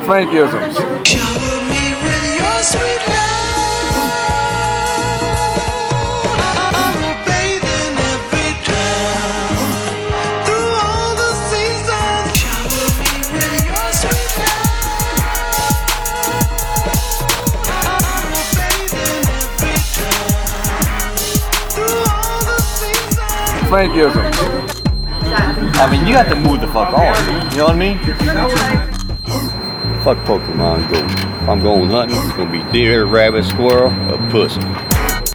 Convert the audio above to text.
Thank you. Thank you. I mean, you have to move the fuck on. You know what I mean? Fuck Pokemon Go. If I'm going hunting, it's gonna be deer, rabbit, squirrel, or pussy.